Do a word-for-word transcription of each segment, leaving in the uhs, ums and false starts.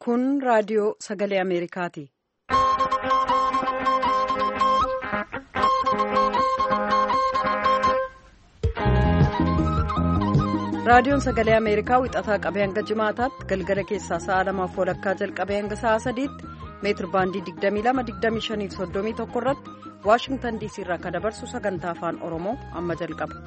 Kun raadiyoo sagalee Ameerikaati. Raadiyoon sagalee Ameerikaa wixataa qabee hanga jimaataatti galgala keessaa sa'a lamaaf walakkaa jalqabee hanga sa'a sadiitti meetir baandii digdamii lama digdamii shanii fi soddomii tokko irratti Waashingtan diisii irraa kan dabarsu sagantaa afaan Oromoo amma jalqaba.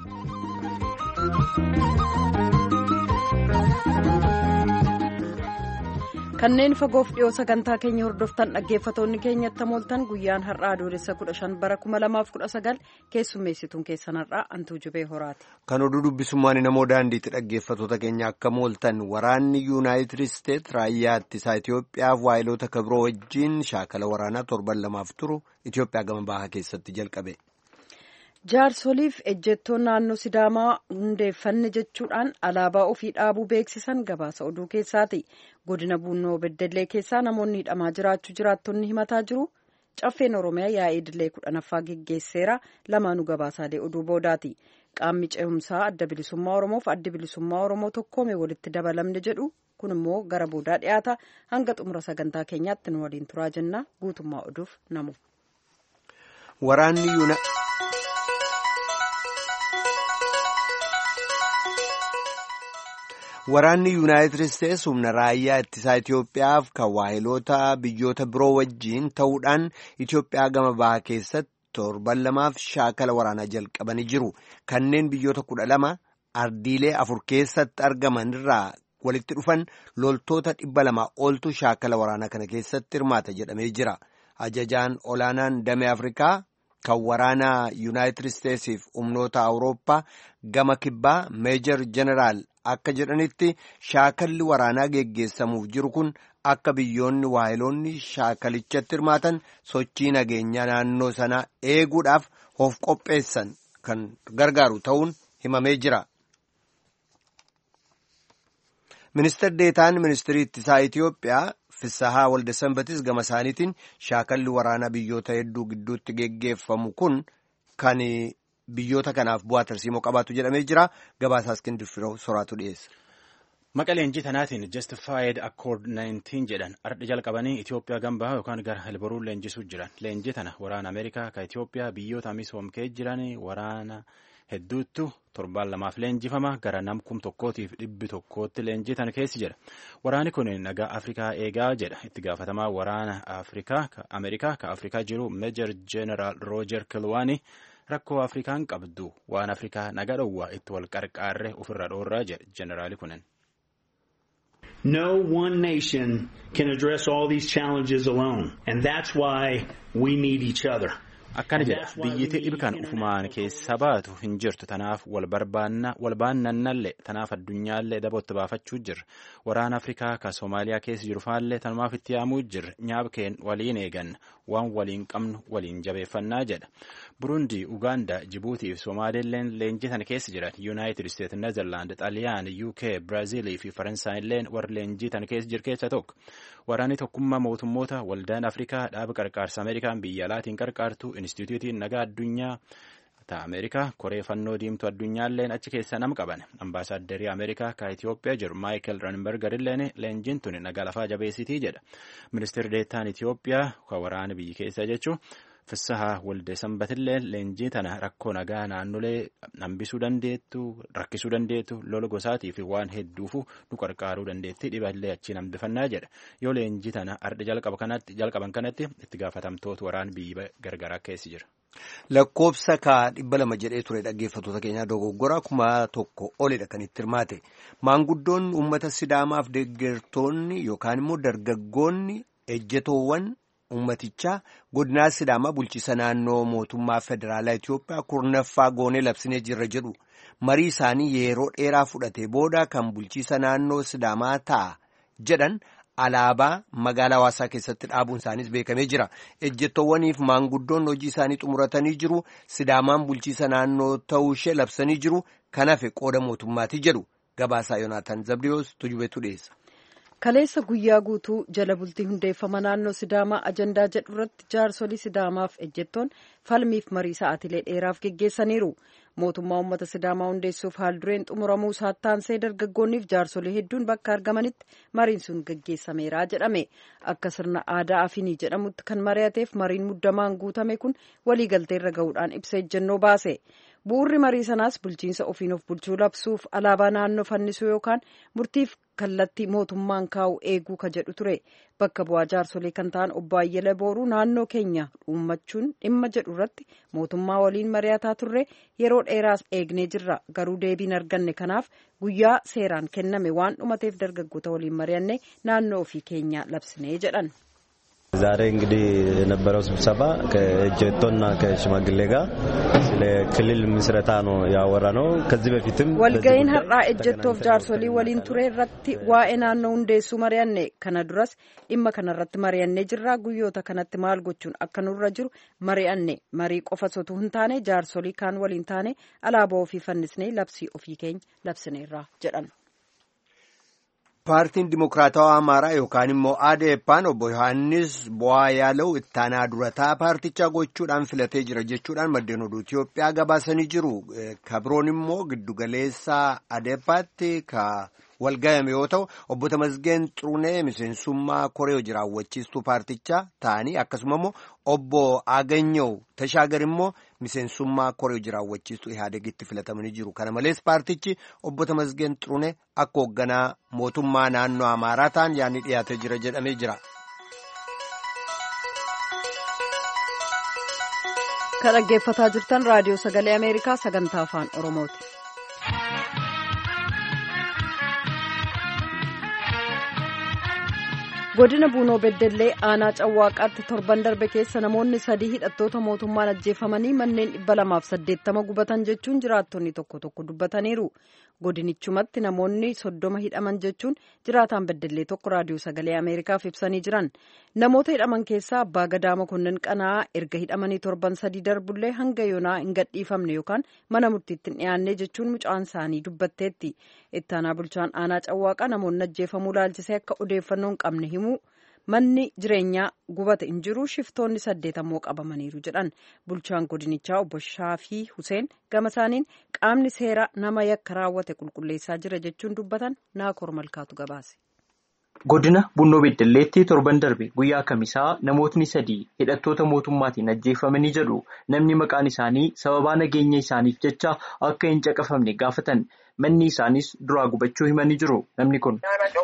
Kanneen fagoof dhiyoo sagantaa keenya hordoftan dhaggeeffatoonni keenyatti mooltan guyyaan har'aa adoolessa kudha shan bara kuma lamaaf kudha sagal keessummeessituun keessan har'aa Antuu Jubee Horaati. Kan oduu dubbisummaan namoo daandiitti dhaggeeffatoota keenya akka mooltan waraanni yuunaayitid isteet raayyaa ittisaa Itoophiyaaf waayiloota kabiroo wajjin shaakala waraanaa torban lamaaf turu Itoophiyaa gama bahaa keessatti jalqabe. Jaarsoliif ejjettoon naannoo Sidaamaa hundeeffanne jechuudhaan alaabaa ofii dhaabuu beeksisan gabaasa oduu keessaati. Godina Buunoo Beddellee keessaa namoonni hidhamaa jiraachuu jiraattonni himataa jiru. Caffeen Oromiyaa yaa'ii idilee kudhanaffaa geggeesseera. Lamaanuu gabaasaalee oduu boodaati. Qaamni ce'umsaa adda bilisummaa Oromoof adda bilisummaa Oromoo tokkoome walitti dabalamne jedhu. Kun immoo gara boodaa dhiyaata. Hanga xumura sagantaa keenyaatti nu waliin turaa jenna. Guutummaa oduuf namu. Waraanni yuuna. Waraanni yuunaayitid isteets humna raayyaa ittisaa Itoophiyaaf kan waayiloota biyyoota biroo wajjiin ta'uudhaan Itoophiyaa gama bahaa keessatti torban lamaaf shaakala waraanaa jalqabanii jiru. Kanneen biyyoota kudha lama ardiilee afur keessatti argaman irraa walitti dhufan loltoota dhibba lama oltu shaakala waraanaa kana keessatti hirmaata jedhamee jira. Ajajaan olaanaan damee Afrikaa kan waraanaa yuunaayitid isteetsiif humnoota Awurooppaa gama kibbaa meejar jeneraal akka jedhanitti shaakalli waraanaa geggeessamuuf jiru kun akka biyyoonni waayiloonni shaakalichatti hirmaatan sochii nageenyaa naannoo sanaa eeguudhaaf of qopheessan kan gargaaru ta'uun himamee jira. Ministeerri deetaan ministirii ittisaa Itoophiyaa Fissahaa Waldasanbatis gama isaaniitiin shaakalli waraanaa biyyoota hedduu gidduutti geggeeffamu kun kan biyyoota kanaaf bu'aa tarsiimoo qabaatu jedhamee jira. Gabaasaa Iskindir Firoo soraatu dhiyeessa. Maqaa leenjii tanaatiin Justified Accord kudha jedhan ardhi jalqabanii Itoophiyaa gama bahaa yookaan gara Helboruu leenjisuu jiran. Leenjii tana waraana Ameerikaa kan Itoophiyaa biyyoota misoomkee jiran waraana hedduuttu torbaan lamaaf leenjifama gara nam kum tokkootiif dhibbi tokkootti leenjii tana keessi jedha. Waraanni kun nagaa Afrikaa eegaa jedha. Itti gaafatamaa waraana Afrikaa Ameerikaa kan Afrikaa jiru Meejar Jeneraal Roojer Kilwaanii rakkoo Afrikaan qabdu waan Afrikaa nagaa dhowwaa itti wal qarqaarre ofirra dhoorraa jedha jeneraali kunin. No one nation can address all these challenges alone, and that's why we need each other. Akkana jedha biyyittii dhibkan ufumaan keessa baatu hin jirtu tanaaf wal barbaanna wal baannannallee tanaaf addunyaallee dabootti baafachuu jirra. Waraana Afrikaa ka Soomaaliyaa keessa jiru faallee tanumaaf itti yaamuu jirra. Nyaabkeen waliin eeganna waan waliin qabnu waliin jabeeffannaa jedha. Burundi, Uganda, Jibuutii fi Somaaliilleen leenjii tana keessa jiran. Yuunaayitid Isteet, Neezerlaand, Xaaliyaan, U K, Biraazilii fi Faransaayilleen warra leenjii tana keessa jiru keessa tokko. Waraanni tokkummaa mootummoota waldaan Afrikaa dhaaba qarqaarsa Ameerikaan biyya alaatiin qarqaartu Inistituutiin nagaa addunyaa ta'a Ameerikaa koree fannoo diimtuu addunyaalleen achi keessa nama qaban. Ambaasaaddarii Ameerikaa ka Itoophiyaa jiru Maayikel Ranbergarilleen leenjiin tuni nagaa lafaa jabeessitii jedha. Ministeerri deettaan Itoophiyaa kan waraana biyya keessaa jechuun Fissahaa Waldasanbatillee leenjii tana rakkoo nagaa naannolee hambisuu dandeettu, rakkisuu dandeettu, lola gosaatii fi waan hedduufu nu qarqaaruu dandeetti dhiballee achiin hambifannaa jedha. Yoo leenjii tana arda jalqaban kanatti itti gaafatamtoota waraana biyya gargaraa keessa jira. Lakkoofsa kaa dhibba lama jedhee ture dhaggeeffatoota keenyaa dogoggora kuma tokko olidha kan itti hirmaate. Maanguddoonni uummata Sidaamaaf deeggartoonni yookaan immoo dargaggoonni ejjetoowwan ummatichaa godinaa Sidaamaa bulchiisa naannoo mootummaa federaalaa Itoophiyaa kurnaffaa goonee labsinee jirra jedhu. Marii isaanii yeroo dheeraa fudhatee booda kan bulchiisa naannoo Sidaamaa ta'a jedhan alaabaa magaalaa Hawaasaa keessatti dhaabuun isaaniis beekamee jira. Ejjettoowwaniif maanguddoon hojii isaanii xumuratanii jiru. Sidaamaan bulchiisa naannoo ta'uu ishee labsanii jiru. Kanaaf qooda mootummaati jedhu. Gabaasaa Yoonaataan Zabdiyoos Tujubeetu dhiyeessa. Kaleessa guyyaa guutuu jala bultii hundeeffama naannoo Sidaamaa ajandaa jedhu irratti jaarsolii Sidaamaaf ejjettoon falmiif marii sa'aatilee dheeraaf geggeessaniiru. Mootummaa uummata Sidaamaa hundeessuuf haaldureen xumuramuu saattaansee dargaggoonniif jaarsolii hedduun bakka argamanitti mariin sun geggeessameera jedhame. Akka sirna aadaa Afinii jedhamutti kan mari'ateef mariin muddamaan guutame kun waliigalteerra gahuudhaan ibsa ejjennoo baase. Bu'uurri marii sanaas bulchiinsa ofiin of bulchuu labsuuf alaabaa naannoo fannisuu yookaan murtiif kallattii mootummaan kaa'u eeguu ka jedhu ture. Bakka bu'aa jaarsolee kan ta'an obbo Ayyala Booruu naannoo keenya uummachuun dhimma jedhu irratti mootummaa waliin mari'ataa turre yeroo dheeraas eegnee jirra. Garuu deebiin arganne kanaaf guyyaa seeraan kenname waan dhumateef dargaggoota waliin mari'anne naannoo ofii keenya labsinee jedhan. ዛሬ እንግዲህ የነበረው ስብሰባ ከእጀቶና ከሽማግሌ ጋር ስለ ክልል ምስረታ ነው ያወራነው። ከዚህ በፊትም ወልጋይን ሀራ እጀቶፍ ጃርሶሊ ወሊን ቱሬ ratti waa'ee naannoo hundeessuu mari'anne kana duras dhimma kanarratti mari'anne jirra. guyyoota kanatti maal gochuun akka nurra jiru mari'anne marii qofa sotu hin taane jaarsolii kaan waliin taane alaabaa ofii fannisnee labsii ofii keenya labsineerra jedhan. Paartiin Dimokiraatawaa Amaaraa yookaan immoo Adeepaan obbo Yohaannis Bu'aa Yaalau ittaanaa durataa paartichaa gochuudhaan filatee jira jechuudhaan maddeen oduu Itoophiyaa gabaasanii jiru. Kabroon immoo giddugaleessaa Adeepaatti ka walgayame yoo ta'u obbo Tamasgeen Xurunee miseensummaa koree hojii raawwachiistuu paartichaa ta'anii akkasuma immoo obbo Aganyow Tashaagar immoo miseensummaa koree hojii raawwachiistuu Ihaadegitti filatamanii jiru. Kana malees paartichi obbo Tamasgeen Xurunee akka hoogganaa mootummaa naannoo Amaaraa ta'an yaadni dhiyaatee jira jedhamee jira. Kan dhaggeeffataa jirtan raadiyoo sagalee Ameerikaa sagantaa afaan Oromooti. Godina Buunoo Beddellee aanaa Cawwaaqaatti torban darbe keessa namoonni sadii hidhattoota mootummaan ajjeefamanii manneen dhibba lamaaf saddeettama gubatan jechuun jiraattonni tokko tokko dubbataniiru. Godinichumatti namoonni soddoma hidhaman jechuun jiraataan Beddellee tokko raadiyoo sagalee Ameerikaaf ibsanii jiran. Namoota hidhaman keessaa abbaa gadaa Mokonnin Qana'aa erga hidhamanii torban sadii darbullee hanga yoonaa hin gadhiifamne yookaan mana murtiitti hin dhiyaanne jechuun mucaan isaanii dubbatteetti. Ittaanaa bulchaan aanaa Cawwaaqaa namoonni ajjeefamuu laalchisee akka odeeffannoo hin qabne himu. Manni jireenyaa gubate hin jiru shiftoonni saddeet ammoo qabamaniiru jedhan. Bulchaan godinichaa obbo Shaafii Huseen gama isaaniin qaamni seera nama yakka raawwate qulqulleessaa jira jechuun dubbatan Naakoor Malkaatu gabaase. Godina Buunoo Beddelleetti torban darbe guyyaa kamisaa namootni sadii hidhattoota mootummaatiin ajjeefamanii jedhu. Namni maqaan isaanii sababaa nageenya isaaniif jecha akka hin caqafamne gaafatan. Manni isaanis duraa gubachuu himanii jiru. Namni kun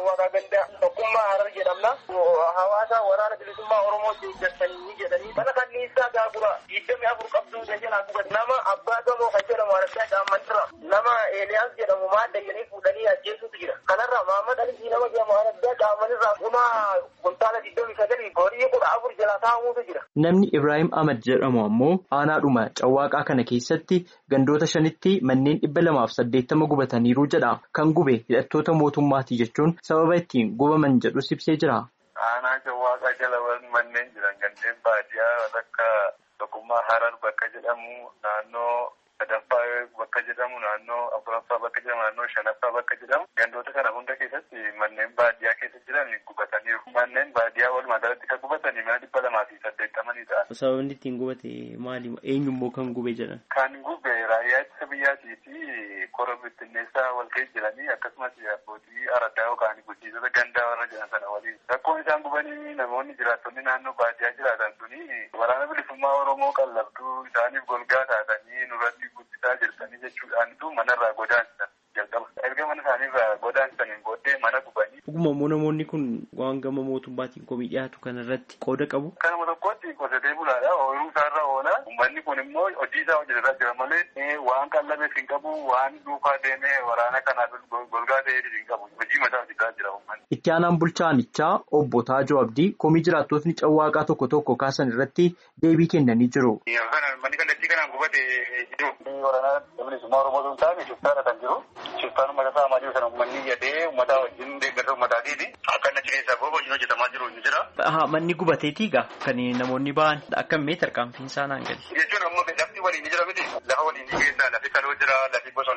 hawaasa waraana bilisummaa Oromoo deeggartanii jedhanii mana kanniisaa gaagura digdamii afur qabduu jalaa gubat nama abbaa gamoo kan jedhamu argaa caammantirra nama Eeliyaas jedhamu maal dayyanii fuudhanii ajjeesuutu jira. Kanarraa Mahammad Alisii nama jedhamu argaa caammanirraa kuma kuntaala digdamii sagalii horii kudha afur jalaa taa'amuutu jira. Namni Ibrahim Ahmad jedhamu ammoo aanaadhuma Cawwaaqaa kana keessatti gandoota shanitti manneen dhibba lamaaf saddeettama gubataniiru jedha. Kan gube hidhattoota mootummaati jechuun sababa ittiin gubaman jedhus ibsee jira. Aanaa Cawwaaqaa jalawwan manneen jiran gandeen baadiyyaa akka Tokkummaa Harar bakka jedhamu naannoo sadaffaa bakka jedhamu naannoo afuraffaa bakka jedhamu naannoo shanaffaa bakka jedhamu gandoota kana hunda keessatti manneen baadiyyaa keessa jiran gubataniiru. Manneen baadiyyaa walumaa galatti kan gubatanii mana dhibba lamaa fi saddeettamanii ta'a. Sababni ittiin gubate maali? Eenyummoo kan gube jedhan? Kan gube raayyaa ittisa biyyaatii fi kora bittinneessaa wal keessa jiranii akkasumas abbootii araddaa yookaan bulchiisota gandaa warra jiran sana waliin. Rakkoon isaan gubanii namoonni jiraattonni naannoo baadiyyaa jiraatan suni waraana bilisummaa Oromoo qallabduu isaaniif golgaa taatanii nurratti guddisaa jirtanii jechuudhaanitu manarraa godaansan jalqaba. Erga mana isaaniirraa godaansaniin booddee mana gubanii. Dhuguma namoonni kun waan gama mootummaatiin komii dhiyaatu kanarratti qooda qabu. Kanuma tokkotti qotee bulaadha. Ooyiruu isaarra oola. Uummanni kun immoo hojii isaa hojjetaa jira malee waan qallabeef hin qabu, waan duukaa deemee waraana kanaaf golgaa ta'ee hin qabu. Hojii mataa hojjetaa jira uummanni. Itti aanaan bulchaanichaa obbo Taajoo Abdii komii jiraattotni Cawwaaqaa tokko tokko kaasan irratti deebii kennanii jiru. Manni kallattii kanaan gubate jiru. Waraana bilisummaa Oromoo sun taa'anii shiftaadha kan jiru. Shiftaan uummata saamaa jiru sana uummanni yadee uummata wajjin deeggarsa uummataatiiti. Akka inni achi keessaa booda hojiin hojjetamaa jiru ni jira. Haa manni gubateetii gaa kan namoonni ba'an akka meetar qaamtiin isaa naan gadi. Jechuun ammoo lafti waliin ni jira miti. Lafa waliin ni keessa lafi kaloo jira lafi bosonaa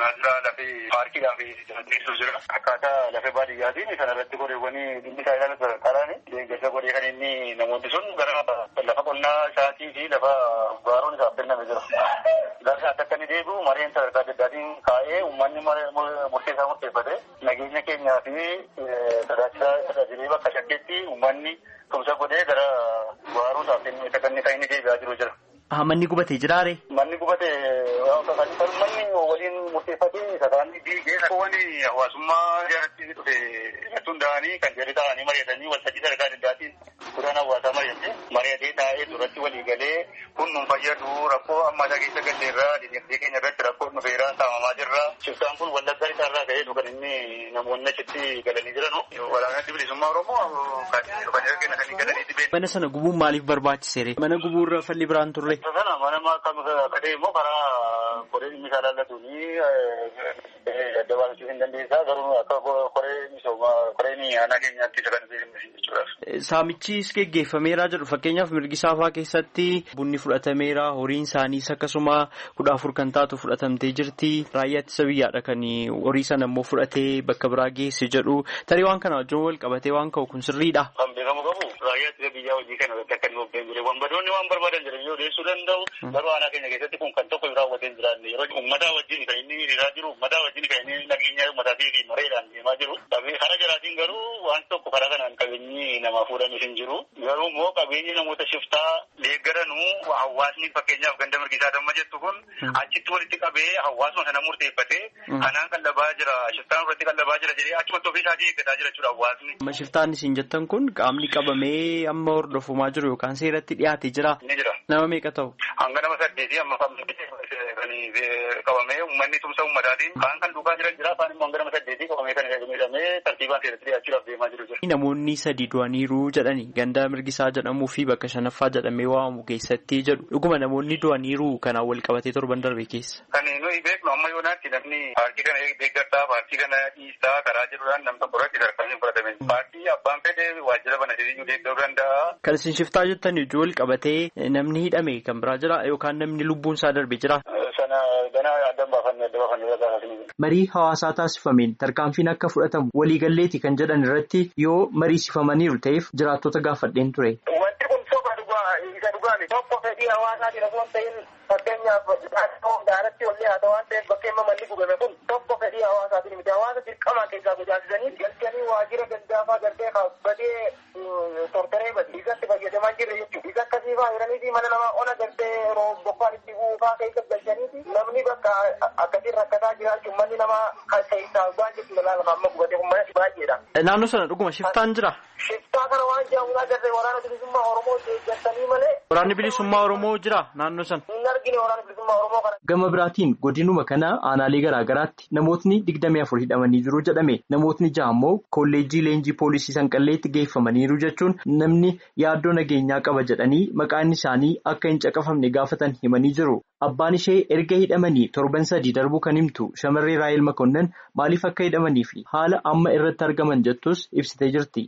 deemaa jira. Lafee paarkiidhaan teessoo jira. Akkaataa lafee baadiyyaatiin kanarratti goreewwanii dhimmi isaa ilaalu sadarkaadhaan deeggarsa godhee kan inni namoonni sun gara lafa qonnaa isaatii fi lafa gaaroon isaaf kenname jira. Garsa akka inni deebi'u mareen sadarkaa adda addaatiin kaa'ee uummanni murteessaa murteeffate nageenya keenyaa fi tajaajila bakka shakkeetti uummanni tumsa godhee gara gaaroo isaaf kenname akka inni kan inni deebi'aa jiru jira. Manni gubatee jiraare? Manni gubatee manni waliin murteeffatee sadaanni diigee wani hawaasummaa jaalatti dhufe irratti hundaa'anii kan jedhe ta'anii mari'atanii waltajjii sadarkaa adda addaatiin kudhaan hawaasaa mari'atee mari'atee taa'ee duratti walii galee kun nun fayyadu rakkoo ammataa keessa galleerraa dinagdee keenya irratti rakkoo dhufeeraa saamamaa jirra. Shiftaan kun wallaggaa isaarraa ka'ee kan inni namoonni achitti galanii jiran walaanatti bilisummaa Oromoo kan dhufanii kenna kan galanii dhibeen. Mana sana gubuun maaliif barbaachiseere? Mana gubuurra falli biraan turre? Sana mana akkam kadhee immoo karaa koree dhimmi isaa laallatuuni adda baasuu hin dandeessaa garuu akka koree misooma koreen aanaa keenyaatti isa kan jechuudha. Saamichis geggeeffameeraa jedhu fakkeenyaaf mirgi saafaa keessatti bunni fudhatameera horiin isaaniis akkasuma kudha afur kan taatu fudhatamtee jirti raayyaa ittisa biyyaadha kan horii sana immoo fudhatee bakka biraa geesse jedhu tarii waan kana wajjin wal qabatee waan ka'u kun sirriidha. Kan beekamu qabu raayyaa ittisa biyyaa hojii kana irratti akka inni bobbeen jire wanbadoonni waan barbaadan jiran yoo deessuu danda'u garuu aanaa keenya keessatti kun kan tokko raawwatee hin jiraanne yeroo uummataa wajjin kan inni hiriiraa jiru uummataa wajjin kan inni nageenya uummataatii fi mareedhaan deemaa jiru karaa jalaatiin garuu waan tokko karaa kanaan qabeenyi namaa fuudhanis hin jiru garuu immoo qabeenyi namoota shiftaa deeggaranuu hawaasni fakkeenyaaf ganda mirgisaa damma jettu kun achitti walitti qabee hawaasuma sana murteeffatee kanaan qallabaa jira shiftaan irratti qallabaa jira jedhee achumatti ofii isaatii eeggataa jira jechuudha hawaasni. Shiftaan isin jettan kun qaamni qabamee amma hordofamaa jiru yookaan seeratti dhiyaatee jira. Ni jira. Nama meeqa ta'u? Hanga nama saddeetii amma qabamee uummanni tumsa uummataatiin kaan kan duukaa jiran jira afaan immoo hanga nama saddeetii qabamee kan miidhamee tartiibaan seeratti dhiyaachuudhaaf deemaa jiru jira. Namoonni sadii du'aniiru jedhani ganda mirgisaa jedhamuu fi bakka shanaffaa jedhamee waamamu keessatti jedhu dhuguma namoonni du'aniiru kanaan wal qabatee torban darbe keessa. Kan nuyi beeknu amma yoonaatti namni paartii kana deeggartaa paartii kana dhiistaa karaa jiruudhaan nam tokko irratti tarkaanfii hin fudhatame. Paartii abbaan fedhe waajjira banatee deeggaruu danda'a. Kan isin shiftaa jettan ijoo wal qabatee namni hidhame kan biraa jira yookaan namni lubbuun isaa darbe jira. Sana ganaa adda baafannee adda baafannee irraa marii hawaasaa taasifameen tarkaanfiin akka fudhatamu waliigalleeti kan jedhan irratti yoo mariisifamaniiru ta'eef jiraattota gaafadheen ture. Wanti kun soba dhugaa isa dhugaani tokko fedhii hawaasaatiin osoo hin ta'in fakkeenyaaf daaratti ollee haa ta'u waan ta'eef bakka amma malli gubame kun tokko fedhii hawaasaatiin miti hawaasa dirqamaa keessaa tajaajilanii galchanii waajjira gandaafaa galtee kaabbatee tortoree badi isatti fayyadamaa jirre jechuudha. Isa akkasii fa'aa jiranii fi mana namaa ona galtee bokkaan itti buufaa keessa galchanii namni bakka akkasiin rakkataa jiraachuun manni namaa kan keessaa baay'ee laala amma gubatee kun mana baay'eedha. Naannoo sana dhuguma shiftaan jira. Shiftaa kana waan jaamuun agarree waraana bilisummaa Oromoo deeggartanii malee. Waraanni bilisummaa Oromoo jira naannoo sana. Hin argine waraana bilisummaa Oromoo kana. Gama biraatiin godinuma kana aanaalee garaa garaatti namootni digdamii afur hidhamanii jiru jedhame namootni ja'a immoo kolleejjii leenjii poolisii Sanqalleetti geeffamaniiru jechuun namni yaaddoo nageenyaa qaba jedhanii maqaan isaanii akka hin caqafamne gaafatan himanii jiru. Abbaan ishee erga hidhamanii torban sadii darbuu kan himtu shamarree Raayil Makonnan maaliif akka hidhamanii fi haala amma irratti argaman jettus ibsitee jirti.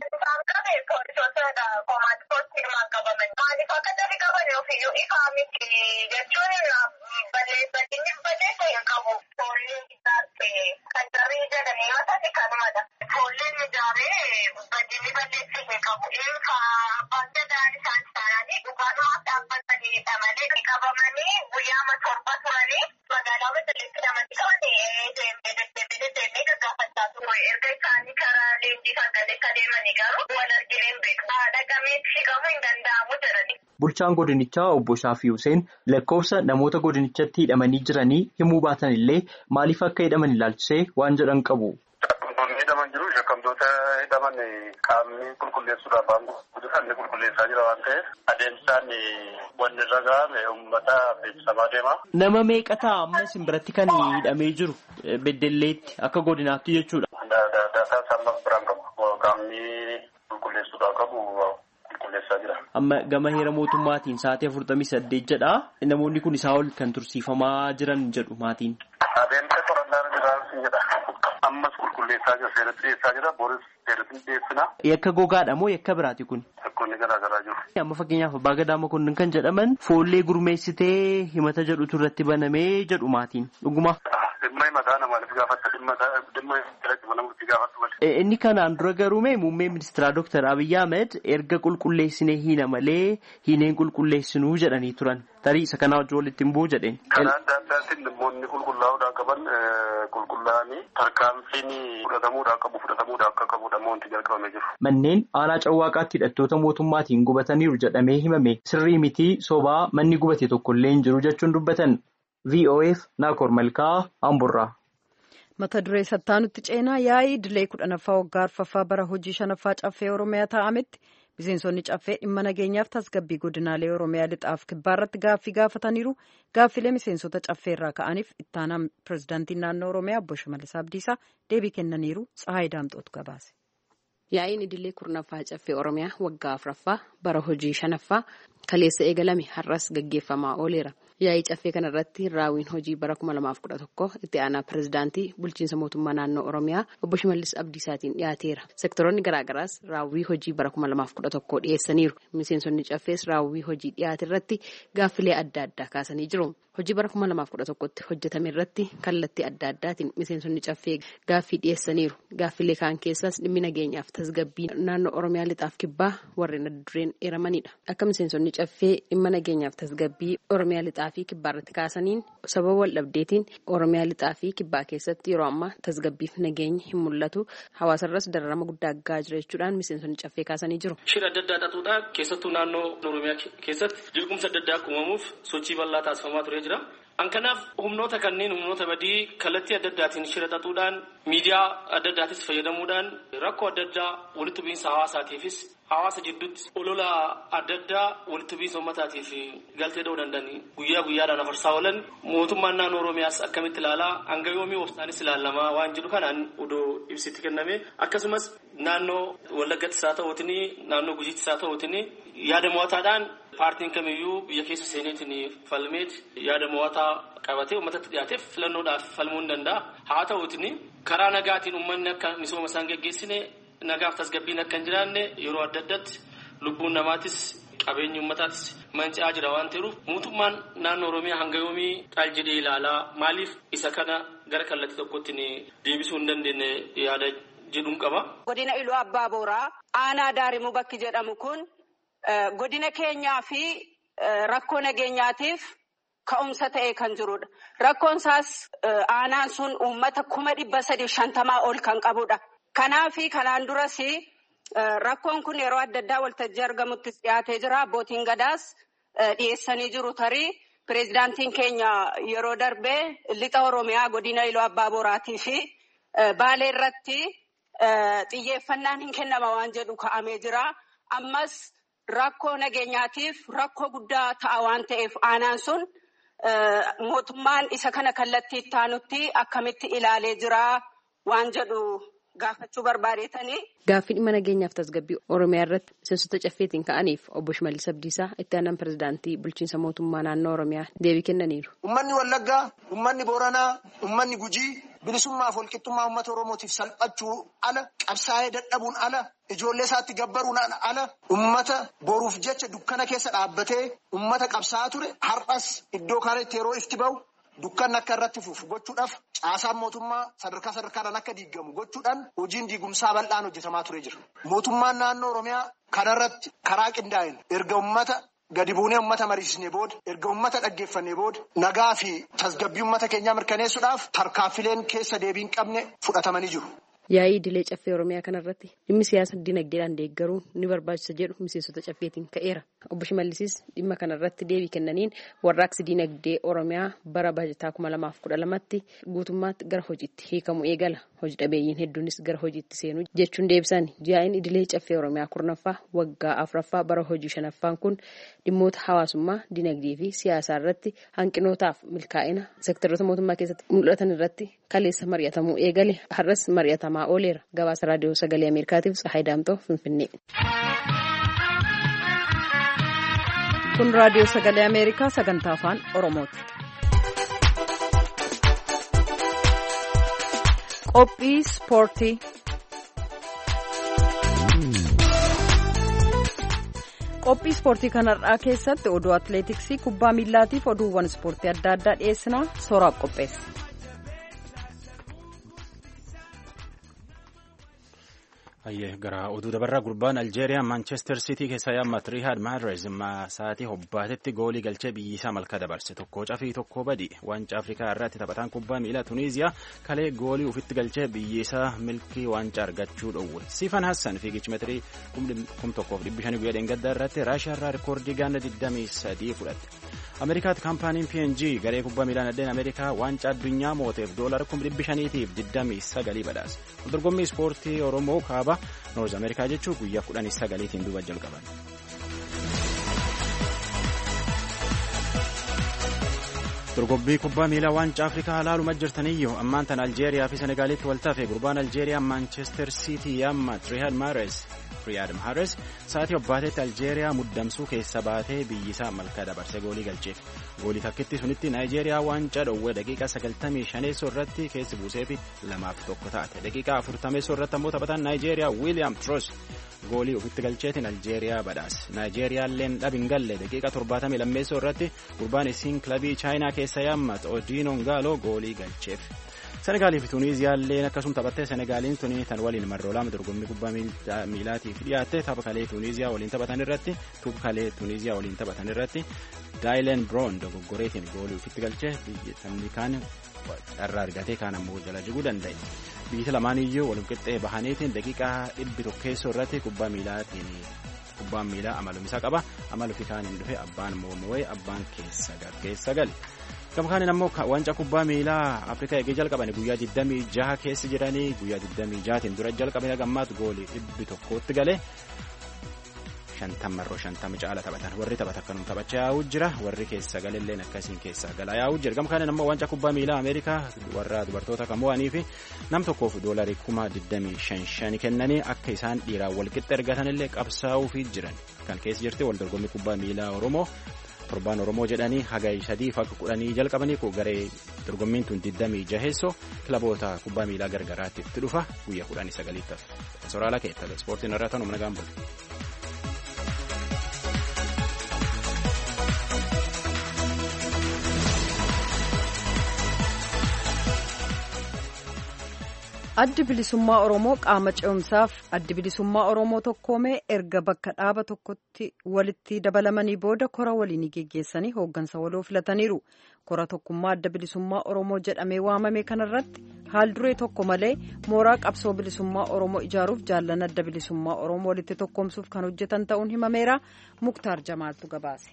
Bulchaan godinichaa obbo Shaafii Hussein lakkoofsa namoota godinichatti hidhamanii jiranii himuu baatan illee maaliif akka hidhaman ilaalchisee waan jedhan qabu. Shakkamtoonni hidhaman jiru. Shakkamtoota hidhaman qaamni qulqulleessuudhaaf waan guddisan qulqulleessaa jira waan ta'eef adeemsaan wanni irra ga'ame uummata beeksisamaa deema. Nama meeqa ta'a amma isin biratti kan hidhamee jiru beddelleetti akka godinaatti jechuudha. Daataa sammuu biraan qabu qaamni qulqulleessuudhaaf qabu. Amma gama heera mootummaatiin sa'aatii afurtamii saddeet jedha. Namoonni kun isaa ol kan tursiifamaa jiran jedhu maatiin. Adeemsa qorannaan jiraansi jedha. Ammas qulqulleessaa jira. Seeratti dhiyeessaa jira. Booris seeratti dhiyeessina. Yakka gogaadha moo yakka biraati kun? Yakkoonni garaa garaa jiru. Amma fakkeenyaaf abbaa gadaa Makonnin kan jedhaman foollee gurmeessitee himata jedhutu irratti banamee jedhu maatiin. Dhuguma. dhimma maqaa namaaf gaafata dhimma dhimma jalatti mana murtii gaafatu malee. Inni kanaan dura garuu mee muummee ministeeraa Dooktar Abiyyi Ahmed erga qulqulleessinee hiina malee hiineen qulqulleessinuu jedhanii turan. Tarii isa kanaa wajjin walitti hin bu'u jedheen. Karaa adda addaatiin dhimmoonni qulqullaa'uudhaan qaban qulqullaa'anii tarkaanfiin fudhatamuudhaan qabu fudhatamuudhaan akka qabudha wanti jalqabamee jiru. Manneen aanaa Cawwaaqaatti hidhattoota mootummaatiin gubataniiru jedhamee himame sirrii mitii sobaa manni gubate tokkollee hin jiru jechuun dubbatan. V O F Naakoor Malkaa Amburraa. Mata duree sattaanutti ceenaa yaa'ii idilee kudhanaffaa waggaa arfaffaa bara hojii shanaffaa caffee Oromiyaa taa'ametti miseensonni caffee dhimma nageenyaaf tasgabbii godinaalee Oromiyaa lixaaf kibbaarratti gaaffii gaafataniiru. Gaaffilee miseensota caffee irraa ka'aniif ittaanaan pirezidaantiin naannoo Oromiyaa obbo Shimallis Abdiisaa deebii kennaniiru. Tsahaayii Daamxootu gabaase. Yaa'iin idilee kurnaffaa caffee Oromiyaa waggaa afuraffaa bara hojii shanaffaa kaleessa eegalame har'as gaggeeffamaa ooleera. Yaa'ii caffee kanarratti raawwiin hojii bara kuma lamaaf kudha tokko itti aanaa pirezidaantii bulchiinsa mootummaa naannoo Oromiyaa obbo Shimallis Abdiisaatiin dhiyaateera. Sektoroonni garaagaraas raawwii hojii bara kuma lamaaf kudha tokkoo dhiyeessaniiru. Miseensonni caffees raawwii hojii dhiyaate irratti gaaffilee adda addaa kaasanii jiru. Hojii bara kuma lamaaf kudha tokkotti hojjetame irratti kallattii adda addaatiin miseensonni caffee gaaffii dhiyeessaniiru. Gaaffilee kaan keessaas dhimmi nageenyaaf tasgabbii naannoo Oromiyaa lixaaf kibbaa warreen adda dureen eeramanidha. Akka miseensonni caffee dhimma nageenyaaf tasgabbii Oromiyaa lixaa fi kibbaa irratti kaasaniin sababa wal dhabdeetiin Oromiyaa lixaa fi kibbaa keessatti yeroo ammaa tasgabbiif nageenyi hin mul'atu. Hawaasarras dararama guddaa gahaa jira jechuudhaan miseensonni caffee kaasanii jiru. Shira adda addaa xaxuudhaan keessattuu naannoo Oromiyaa keessatti jeequmsa adda addaa uumamuuf sochii bal'aa taasifamaa ture. An kanaaf humnoota kanneen humnoota badii kallattii adda addaatiin shira xaxuudhaan miidiyaa adda addaatis fayyadamuudhaan rakkoo adda addaa walitti bu'iinsa hawaasaatiifis hawaasa jidduutti olola adda addaa walitti bu'iinsa uummataatiif galtee ta'uu danda'an guyyaa guyyaadhaan afarsaa oolan mootummaan naannoo Oromiyaas akkamitti ilaalaa hanga yoomii obsaanis ilaalamaa waan jedhu kanaan odoo ibsitti kenname akkasumas naannoo Wallaggattis haa ta'uutiin naannoo Gujiittis haa ta'uutiin yaada mo'ataadhaan paartiin kamiyyuu biyya keessa seeneetiin falmeet yaada mo'ataa qabatee uummatatti dhiyaateef filannoodhaaf falmuu ni danda'a. Haa ta'uutiin karaa nagaatiin uummanni akka misooma isaan geggeessine nagaaf tasgabbiin akka hin jiraanne yeroo adda addaatti lubbuun namaatis qabeenyi uummataatis manca'aa jira waan ta'eef mootummaan naannoo Oromiyaa hanga yoomii qaal jedhee ilaalaa maaliif isa kana gara kallattii tokkotti deebisuu hin dandeenye yaada jedhuun qaba. Godina Iluu Abbaa Booraa aanaa Daarimuu bakki jedhamu kun godina keenyaa fi rakkoo nageenyaatiif ka'umsa ta'ee kan jirudha. Rakkoon isaas aanaan sun uummata kuma dhibba sadii shantamaa ol kan qabudha. Kanaafi kanaan duras rakkoon kun yeroo adda addaa waltajjii argamuttis dhiyaatee jira. Abbootiin gadaas dhiyeessanii jiru tarii pireezidaantiin keenya yeroo darbee lixa Oromiyaa godina Iluu Abbaa Booraatii fi Baalee irratti xiyyeeffannaan hin kennama waan jedhu ka'amee jira. Ammas rakkoo nageenyaatiif rakkoo guddaa ta'a waan ta'eef aanaan sun mootummaan isa kana kallattii itti aanutti akkamitti ilaalee jira waan jedhu gaafachuu barbaadeetanii. Gaaffii dhimma nageenyaaf tasgabbii Oromiyaa irratti miseensota caffeetiin ka'aniif obbo Shimallis Abdiisaa itti aanaan pirezidaantii bulchiinsa mootummaa naannoo Oromiyaa deebii kennaniiru. Uummanni Wallaggaa, uummanni Booranaa, uummanni Gujii bilisummaa fi walqixxummaa uummata Oromootiif salphachuu ala, qabsaa'ee dadhabuun ala, ijoollee isaatti gabbaruun ala, uummata boruuf jecha dukkana keessa dhaabbatee uummata qabsaa'aa ture har'as iddoo kanatti yeroo ifti bahu dukkanni akka irratti fufu gochuudhaaf caasaan mootummaa sadarkaa sadarkaadhaan akka diigamu gochuudhaan hojiin diigumsaa bal'aan hojjetamaa ture jira. Mootummaan naannoo Oromiyaa kanarratti karaa qindaa'een erga uummata gadi buunee uummata mariisisnee booda erga uummata dhaggeeffannee booda nagaa fi tasgabbii uummata keenyaa mirkaneessuudhaaf tarkaanfileen keessa deebii hin qabne fudhatamanii jiru. Yaa'ii idilee caffee Oromiyaa kanarratti dhimmi siyaasa dinagdeedhaan deeggaruun ni barbaachisa jedhu miseensota caffeetiin ka'eera. Obbo Shimallisis dhimma kanarratti deebii kennaniin warraaqsi dinagdee Oromiyaa bara baajataa kuma lamaaf kudha lamatti guutummaatti gara hojiitti hiikamu eegala. Hojii dhabeeyyiin hedduunis gara hojiitti seenu jechuun deebisan. Yaa'iin idilee caffee Oromiyaa kurnaffaa waggaa afuraffaa bara hojii shanaffaan kun dhimmoota hawaasummaa, dinagdee fi siyaasaa irratti hanqinootaaf milkaa'ina seektaroota mootummaa keessatti mul'atan irratti kaleessa mari'atamuu eegale. Har'as mari'atamaa ooleera. Gabaasa raadiyoo sagalee Ameerikaatiif Tsahaayii Daamxoo Finfinnee. Kun raadiyoo sagalee Ameerikaa sagantaa afaan Oromooti. Qophii ispoortii. Qophii ispoortii kanarraa keessatti oduu atileetiksii, kubbaa miillaatiif oduuwwan ispoortii adda addaa dhiyeessinaa sooraaf qopheessa. Ayyee gara oduu dabarraa gurbaan Aljeeriyaa Manchester City keessa yaammat Riyad Mahrez sa'aatii hobbaatetti goolii galchee biyyisaa malka dabarse tokko cafii tokko badi waancaa Afrikaa irratti taphataan kubbaa miilaa Tuniiziyaa kalee goolii ufitti galchee biyyisaa milkii waancaa argachuu dhowwe. Sifan Hassan fiigichi meetirii kum tokkoof dhibbi shanii guyyaa dheengaddaa irratti Raashiyaa irraa rikoordii ganna digdamii sadii fudhatte. Ameerikaatti kaampaaniin P and G garee kubbaa miilaa nadeen Ameerikaa waancaa addunyaa mooteef doolara kum dhibbi shaniitiif digdamii sagalii badhaase. Dorgommii ispoortii Oromoo kaaba Noorz Ameerikaa jechuun guyyaa kudhanii sagaliitiin duuba jalqaban. Dorgommii kubbaa miilaa waancaa Afrikaa ilaaluma jirtaniyyuu ammaan tan Aljeeriyaa fi Senegaalitti wal tafe gurbaan Aljeeriyaa Manchester City yaammat Riyad Mahrez Riyad Mahrez sa'aatii hobbaatetti Aljeeriyaa muddamsuu keessa baatee biyyisaa malkaa dabarse goolii galcheef. Goolii takkitti sunitti Naayijeeriyaa waancaa dhowwee daqiiqaa sagaltamii shaneessoo irratti keessi buusee fi lamaaf tokko taate. Daqiiqaa afurtameessoo irratti ammoo taphataan Naayijeeriyaa William Troost goolii ofitti galcheetiin Aljeeriyaa badhaase. Naayijeeriyaalleen dhabin galle daqiiqaa torbaatamii lammeessoo irratti gurbaan isiin kilabii Chaayinaa keessa yaammat Odiino Ngaaloo goolii galcheef. Senegaalii fi Tuniiziyaalleen akkasuma taphattee Senegaaliin tuni tan waliin marroo lama dorgommii kubbaa miilaatiif dhiyaatte tapha kalee Tuniiziyaa waliin taphatan irratti tuup kalee Tuniiziyaa waliin taphatan irratti Daayileen Biroon dogoggoreetiin goolii ofitti galchee biyyi kaan carraa argatee kaan ammoo jala jiguu danda'e. Biyyi lamaan iyyuu wal qixxee bahaniitiin daqiiqaa dhibbi tokkeessoo irratti kubbaa miilaatiin kubbaan miilaa amalumisaa qaba. Amalu fi kaaniin dhufe abbaan moo'ee abbaan keessa keessa gale. Gama kaaniin ammoo waancaa kubbaa miilaa Afrikaa eegee jalqaban guyyaa digdamii jaha keessa jiranii guyyaa digdamii jahaatiin dura jalqabanii gammaatu goolii dhibbi tokkootti galee shantammarroo shantama caala taphatan warri taphata akkanum taphachaa yaa'uu jira warri keessa galelleen akkasiin keessa galaa yaa'uu jira. Gama kaaniin ammoo waancaa kubbaa miilaa Ameerikaa warra dubartoota kan mo'anii fi nam tokkoof doolarii kuma digdamii shan shani kennanii akka isaan dhiiraan wal qixxe ergatanillee qabsaa'uufii jiran kan keessa jirti wal dorgommii kubbaa miilaa Oromoo. Torbaan Oromoo jedhanii hagayya sadii fi kudhanii jalqabanii koo garee dorgommiin tun digdamii jaheessoo kilaboota kubbaa miilaa gargaraatti itti dhufa guyyaa kudhanii sagaliitti ta'a. Sooraalaa keetta ispoortiin irraa ta'u mana gaambul. Addi bilisummaa Oromoo qaama ce'umsaaf addi bilisummaa Oromoo tokkoomee erga bakka dhaaba tokkotti walitti dabalamanii booda kora waliin geggeessanii hooggansa waloo filataniiru. Kora tokkummaa adda bilisummaa Oromoo jedhamee waamame kanarratti haal duree tokko malee mooraa qabsoo bilisummaa Oromoo ijaaruuf jaallan adda bilisummaa Oromoo walitti tokkoomsuuf kan hojjetan ta'uun himameera. Muktaar Jamaaltu gabaase.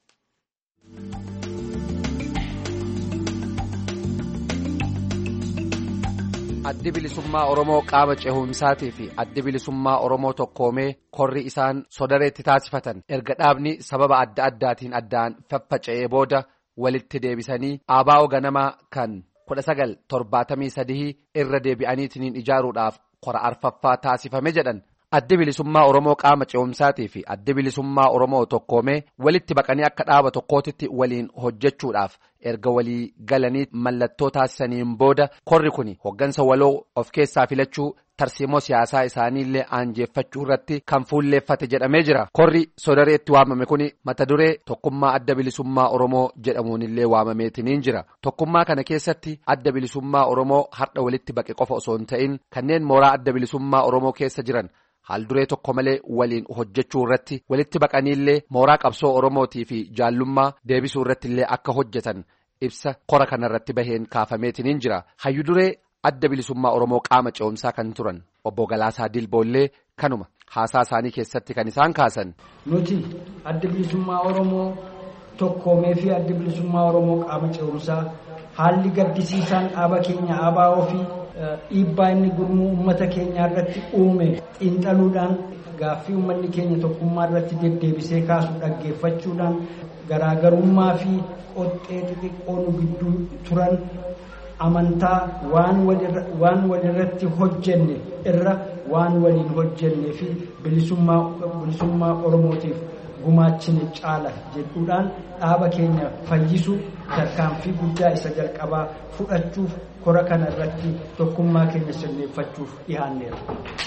Addi bilisummaa Oromoo qaama ce'umsaatii fi addi bilisummaa Oromoo tokkoomee korri isaan sodareetti taasifatan erga dhaabni sababa adda addaatiin addaan faffaca'ee booda walitti deebisanii aabaa'oo ganamaa kan kudha sagal torbaatamii sadii irra deebi'aniitiin ijaaruudhaaf kora arfaffaa taasifame jedhan. Addi bilisummaa Oromoo qaama ce'umsaatii fi addi bilisummaa Oromoo tokkoomee walitti baqanii akka dhaaba tokkootitti waliin hojjechuudhaaf erga walii galanii mallattoo taasisaniin booda korri kun hoggansa waloo of keessaa filachuu tarsiimoo siyaasaa isaaniillee aanjeeffachuu irratti kan fuulleeffate jedhamee jira. Korri sodareetti waamame kun mata duree tokkummaa adda bilisummaa Oromoo jedhamuunillee waamameetiniin jira. Tokkummaa kana keessatti adda bilisummaa Oromoo har'a walitti baqe qofa osoo hin ta'in kanneen mooraa adda bilisummaa Oromoo keessa jiran haal duree tokko malee waliin hojjechuu irratti walitti baqaniillee mooraa qabsoo Oromootii fi jaallummaa deebisuu irrattillee akka hojjetan ibsa kora kanarratti baheen kaafameetiniin jira. Hayyu duree adda bilisummaa Oromoo qaama ce'umsaa kan turan obbo Galaasaa Dilboollee kanuma haasaa isaanii keessatti kan isaan kaasan. Nuti adda bilisummaa Oromoo tokkoomee fi adda bilisummaa Oromoo qaama ce'umsaa haalli gaddisiisaan dhaaba keenya aabaa'oo fi dhiibbaa inni gurmuu uummata keenyaa irratti uume xiinxaluudhaan gaaffii uummanni keenya tokkummaa irratti deddeebisee kaasu dhaggeeffachuudhaan garaagarummaa fi qoxxee xixiqqoo nu gidduu turan amantaa waan walirratti hojjenne irra waan waliin hojjennee fi bilisummaa Oromootiif gumaachine caala jedhuudhaan dhaaba keenya fayyisu tarkaanfii guddaa isa jalqabaa fudhachuuf kora kana irratti tokkummaa keenya sirreeffachuuf dhiyaanneera.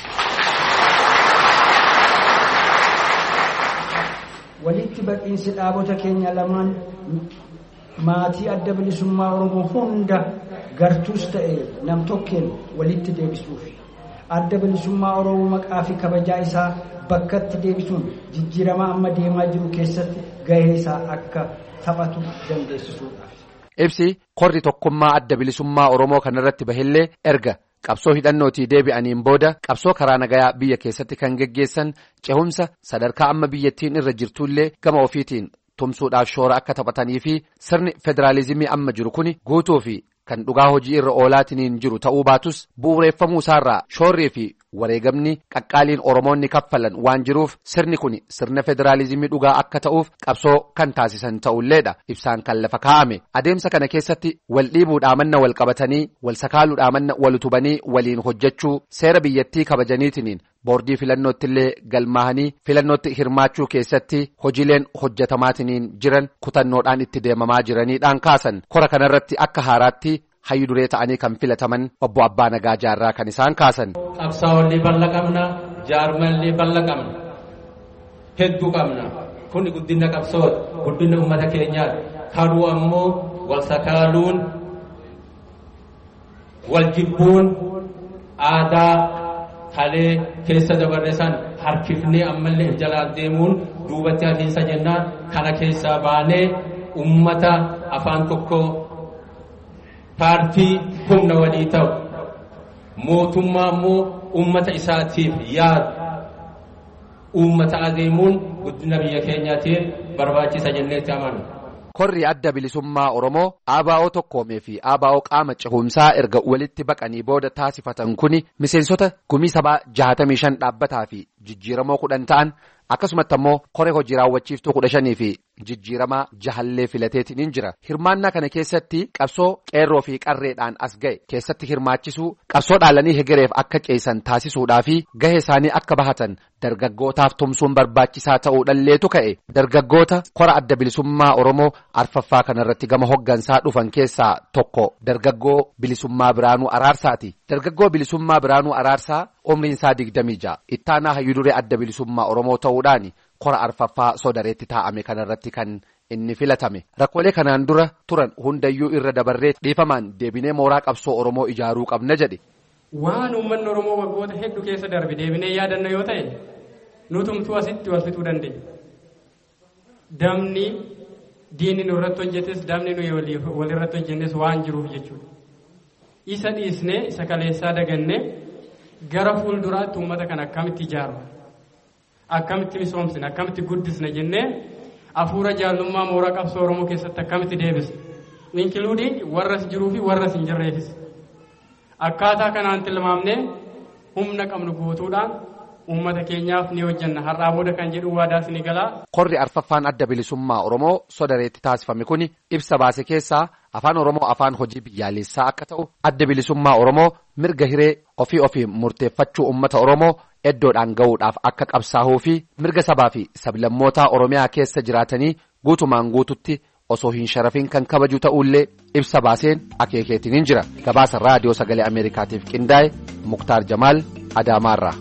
Walitti baqiinsi dhaabota keenya lamaan maatii adda bilisummaa Oromoo hunda gartuus ta'e nam tokkeen walitti deebisuuf adda bilisummaa Oromoo maqaa fi kabajaa isaa bakkatti deebisuun jijjiirama amma deemaa jiru keessatti gahee isaa akka taphatu dandeessisuudhaaf. Ibsi korri tokkummaa adda bilisummaa Oromoo kanarratti bahillee erga qabsoo hidhannootii deebi'aniin booda qabsoo karaa nagayaa biyya keessatti kan geggeessan cehumsa sadarkaa amma biyyattiin irra jirtullee gama ofiitiin tumsuudhaaf shoora akka taphatanii fi sirni federaalizimii amma jiru kuni guutuu fi kan dhugaa hojii irra oolaatiniin jiru ta'uu baatus bu'uureeffamuu isaarraa shoorrii fi wareegamni qaqqaaliin Oromoonni kaffalan waan jiruuf sirni kun sirna federaalizimii dhugaa akka ta'uuf qabsoo kan taasisan ta'ulleedha ibsaan kan lafa kaa'ame. Adeemsa kana keessatti wal dhiibuudhaa manna wal qabatanii wal sakaaluudhaa manna wal utubanii waliin hojjechuu seera biyyattii kabajaniitiniin boordii filannoottillee galmaahanii filannootti hirmaachuu keessatti hojiileen hojjetamaatiniin jiran kutannoodhaan itti deemamaa jiraniidhaan kaasan. Kora kanarratti akka haaraatti hayyu duree ta'anii kan filataman obbo Abbaa Nagaa Jaarraa kan isaan kaasan. Qabsaa'ollee bal'aa qabna, jaarmallee bal'aa qabna, hedduu qabna. Kuni guddina qabsooti, guddina uummata keenyaati. Kaduu ammoo wal sakaaluun, wal jibbuun aadaa halee keessa dabarre san harkifnee ammallee jalaan deemuun duubatti hafiinsa jennaan kana keessaa baanee uummata afaan tokko paartii humna walii ta'u mootummaa immoo uummata isaatiif yaadu uummata adeemuun guddina biyya keenyaatiif barbaachisa jenneetti amanu. Korri adda bilisummaa Oromoo A B O tokkoomee fi A B O qaama cehumsaa erga walitti baqanii booda taasifatan kuni miseensota gumii sabaa jahatamii shan dhaabbataa fi jijjiiramoo kudhan ta'an akkasumatti ammoo koree hojii raawwachiiftuu kudha shanii fi jijjiiramaa jahallee filateetiin jira. Hirmaannaa kana keessatti qabsoo qeerroo fi qarreedhaan as ga'e keessatti hirmaachisuu qabsoo dhaalanii hegereef akka ceesan taasisuudhaa fi gahee isaanii akka bahatan dargaggootaaf tumsuun barbaachisaa ta'uu dhalleetu ka'e. Dargaggoota kora adda bilisummaa Oromoo arfaffaa kanarratti gama hoggansaa dhufan keessaa tokko dargaggoo Bilisummaa Biraanuu Araarsaati. Dargaggoo Bilisummaa Biraanuu Araarsaa umriin isaa digdamii ja'a ittaanaa hayyuu duree adda bilisummaa Oromoo ta'uudhaan kora arfaffaa sodareetti taa'ame kanarratti kan inni filatame. Rakkoolee kanaan dura turan hundayyuu irra dabarree dhiifamaan deebinee mooraa qabsoo Oromoo ijaaruu qabna jedhe. Waan uummanni Oromoo waggoota hedduu keessa darbe deebinee yaadanna yoo ta'e nutumtuu asitti wal fixuu dandeenya. Damni diinni nu irratti hojjetes damni nu wal irratti hojjennes waan jiruuf jechuudha. Isa dhiisnee isa kaleessaa dagannee gara fuulduraatti uummata kana akkamitti ijaarra akkamitti misoomsina akkamitti guddisna jennee hafuura jaallummaa mooraa qabsoo Oromoo keessatti akkamitti deebisna inkiluudii warras jiruu fi warras hin jirreefis akkaataa kanaan tilmaamnee humna qabnu guutuudhaan uummata keenyaaf ni hojjenna har'aa booda kan jedhu waadaas ni galaa. Korri arfaffaan adda bilisummaa Oromoo sodareetti taasifame kuni ibsa baase keessaa afaan Oromoo afaan hojii biyyaalessaa akka ta'u adda bilisummaa Oromoo mirga hiree ofii ofii murteeffachuu uummata Oromoo eddoodhaan ga'uudhaaf akka qabsaa'uu fi mirga sabaa fi sablammootaa Oromiyaa keessa jiraatanii guutumaan guututti osoo hin sharafin kan kabaju ta'ullee ibsa baaseen akeekeetiin jira. Gabaasa raadiyoo sagalee Ameerikaatiif qindaa'e Muktaar Jamaal Adaamaarraa.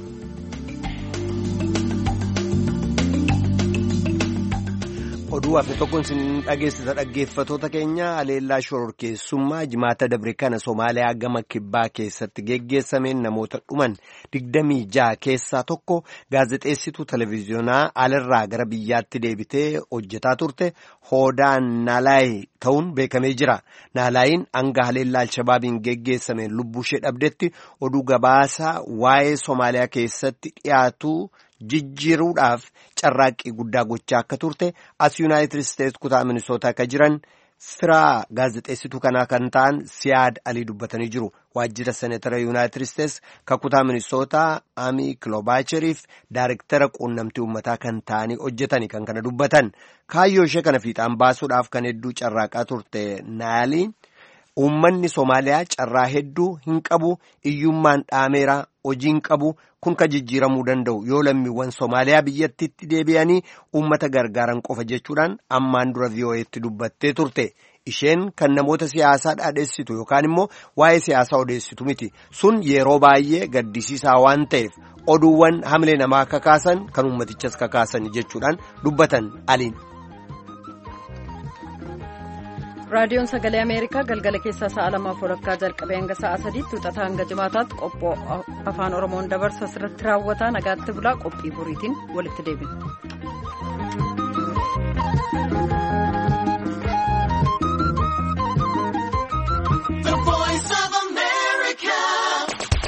oduu hafe tokkoon sin dhageessisa dhaggeeffatoota keenya aleellaa shororkeessummaa jimaata dabre kana Somaaliyaa gama kibbaa keessatti geggeessameen namoota dhuman digdamii jaha keessaa tokko gaazexeessituu televiziyoonaa alarraa gara biyyaatti deebitee hojjetaa turte Hoodaan Naalaay ta'uun beekamee jira. Naalaayiin hanga aleellaa Alshabaabiin geggeessameen lubbuu ishee dhabdetti oduu gabaasa waa'ee Somaaliyaa keessatti dhiyaatu jijjiiruudhaaf carraaqqii guddaa gochaa akka turte as Yuunaayitid Isteetsi kutaa Minisootaa akka jiran firaa gaazexeessituu kanaa kan ta'an Siyaad Alii dubbatanii jiru. Waajjira Seneetara Yuunaayitid Isteetsi ka kutaa Minisootaa Amii Kilobaacheriif Daayirektara quunnamtii uummataa kan ta'anii hojjetanii kan kana dubbatan. Kaayyoo ishee kana fiixaan baasuudhaaf kan hedduu carraaqaa turte Naaliin uummanni Somaaliyaa carraa hedduu hin qabu, iyyummaan dhaameera, hojiin qabu. Kun ka jijjiiramuu danda'u yoo lammiiwwan Somaaliyaa biyyattiitti deebi'anii uummata gargaaran qofa jechuudhaan ammaan dura V O Eetti dubbattee turte. Isheen kan namoota siyaasaa dhaadheessitu yookaan immoo waa'ee siyaasaa odeessitu miti. Sun yeroo baay'ee gaddisiisaa waan ta'eef oduuwwan hamilee namaa kakaasan kan uummatichas kakaasan jechuudhaan dubbatan Aliin. raadiyoon sagalee ameerikaa galgala keessaa sa'a lamaaf walakkaa jalqabee hanga sa'a sadiitti wixataa hanga jimaataatti qophii afaan oromoon dabarsu asirratti raawwata. Nagaatti bulaa. Qophii boriitiin walitti deebina.